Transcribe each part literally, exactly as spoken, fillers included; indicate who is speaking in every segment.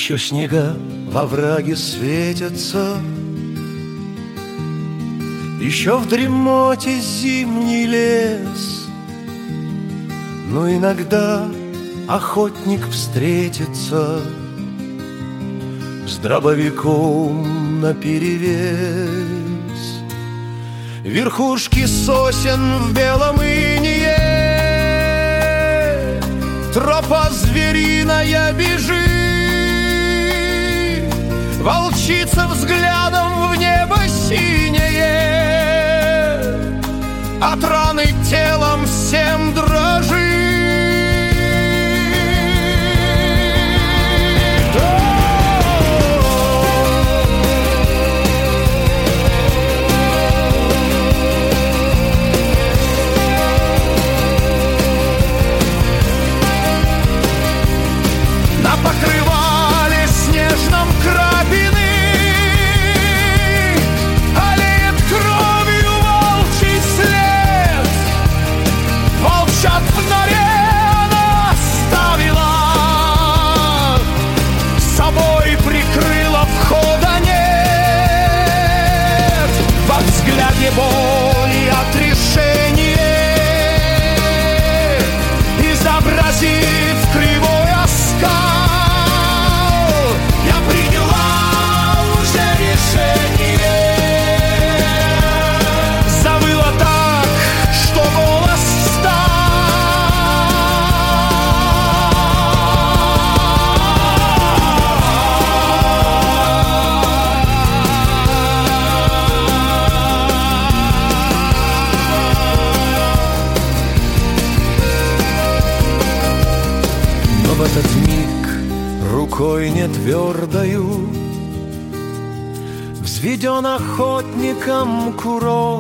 Speaker 1: Еще снега во враге светятся, еще в дремоте зимний лес, но иногда охотник встретится с дробовиком наперевес. Верхушки сосен в белом инее, тропа звериная бежит, волчица взглядом в небо синее, от раны телом всем дрожит. Покрывали снежном крапины, олеет кровью волчий след. Волчат в норе она оставила, собой прикрыла, входа нет. Во взгляде боль и отрешение, изобразив кривой оскал. Забыла так, что голос Но в этот миг рукой нетвердою взведен охотником курок.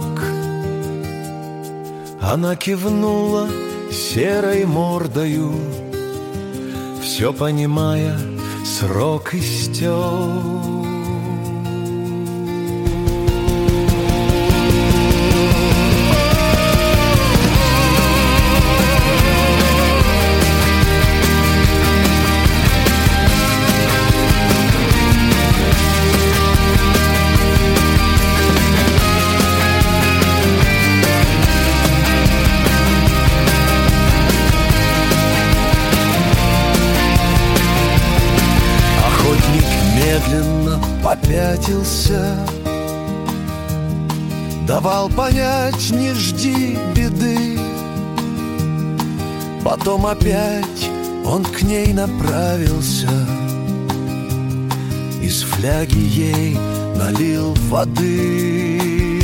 Speaker 1: Она кивнула серой мордою, все понимая, срок истек. Медленно попятился, давал понять: не жди беды. Потом опять он к ней направился, из фляги ей налил воды.